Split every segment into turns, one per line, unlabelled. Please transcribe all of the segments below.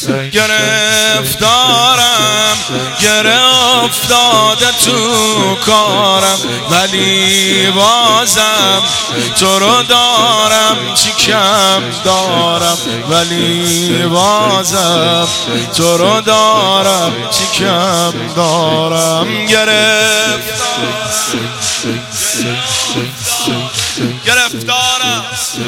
گرفتارم افتاده تو کارم، ولی بازم تو رو دارم، چی کم دارم، ولی بازم تو رو دارم، چی کم دارم. گرفتارم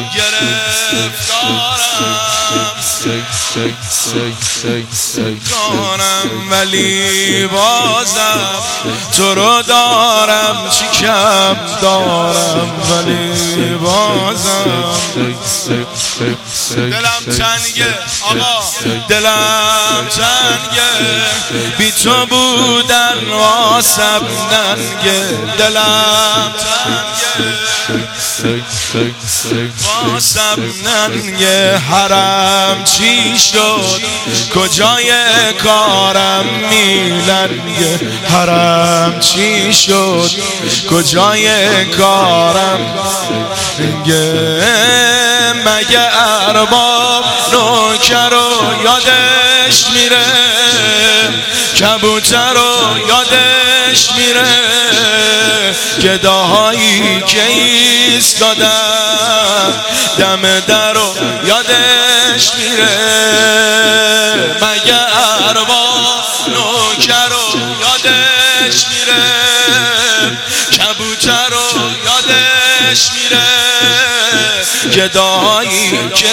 ولی بازم تو رو دارم، چی کم دارم، ولی بازم دلم تنگه آقا، دلم تنگه، بی تو بودن واسم ننگه، دلم تنگه واسم ننگه. حرم چی شد کجای کارم میلنگه، حرم چی شد کجای کارم میلنگه. مگه ارباب نوکر رو یادش میره، کبوتر رو یادش میره، گداهایی که ایستادن دم در رو یادش میره. مگه ارباب نوکر رو یادش میره، کبوتر رو یادش میره، گداهایی که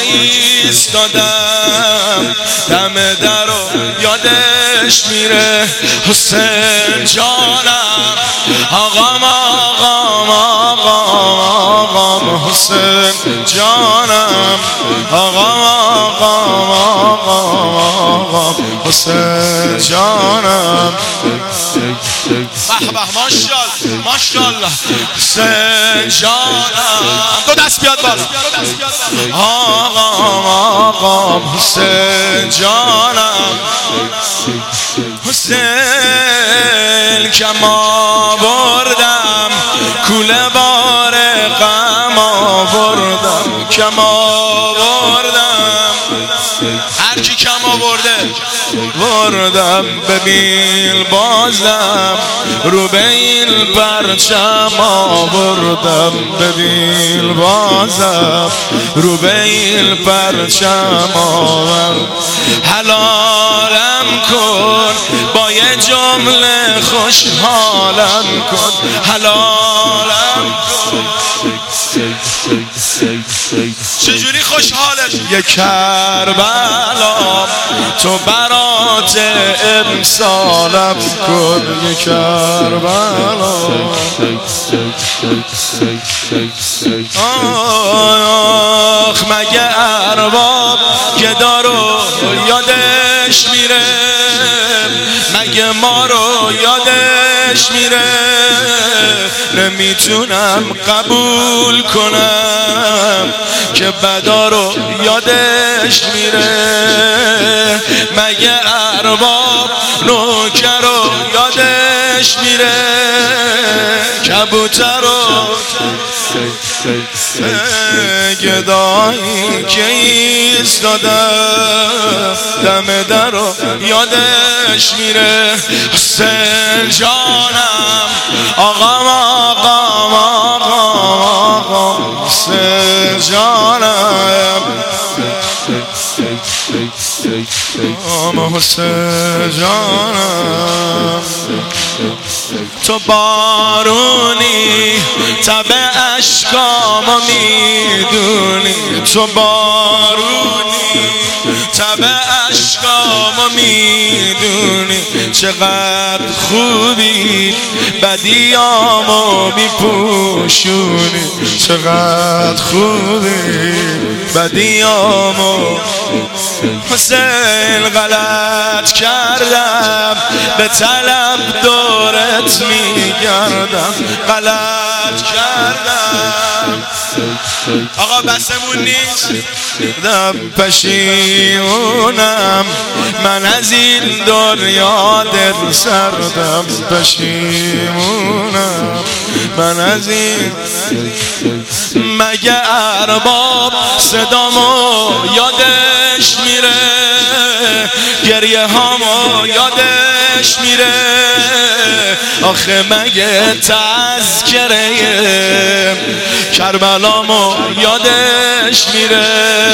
ایستادن دم در رو یادش میره. حسین جانم آقام آقام آقام آقام، حسین جانم آقام آقام آقام آقام، حسین جانم. به به ماشاءالله ماشاءالله. حسین جانم دو دست بیاد بالا، آقام آقام حسین جانم. حسین کم آوردم کوله بار غم آوردم، کم آوردم هر کی کم آورده وردم. ببین بازم رو به این پرچم آوردم، ببین بازم رو به این پرچم آوردم. حلالم کن با یه جمله خوشحالم کن، حلالم کن. چجوری خوشحالش؟ یه کربلا تو برات امسالم کن، یه کربلا. آخ مگه ارباب گدا رو یادش میره، مگه ما رو یادش میره. نمیتونم قبول کنم که بدا رو یادش میره. مگه ارباب نوکر رو یادش میره، کبوتر رو گدایی که ایستاده دم در رو یادش میره. حسین جانم آقام آقام آقام آقام، حسین جانم آقام حسین جانم. تو بارونی تب اشکامو میدونی، تو بارونی تب اشکامو میدونی، چقدر خوبی بدیامو میپوشونی، چقدر خوبی بدیامو. حسین غلط کردم به طلب دورت میگردم، غلط کردم آقا بسمون نیست. دم پشیمونم من از این دنیا دل سردم، پشیمونم من از این. مگه ارباب صدامو یادش میره، گریه هامو یادش میره آخه مگه تذکره کربلامو یادش میره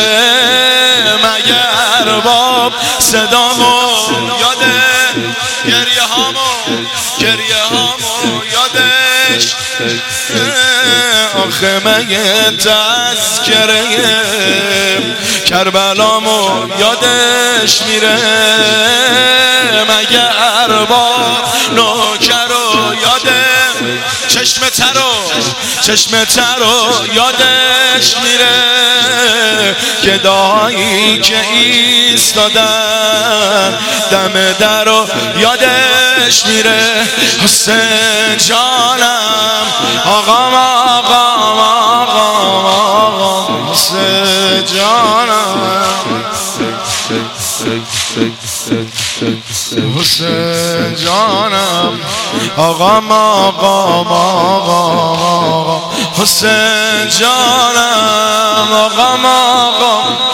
مگه ارباب صدامو یاده گریه هامو یادش آخه مگه تذکره کربلامو یادش میره مگه ارباب نوکرو یاده چشم ترو یادش میره گدایی که ایستادن دم درو یادش میره حسین جانم آقام حسین جانم حسین جانم آقام حسین جانم آقام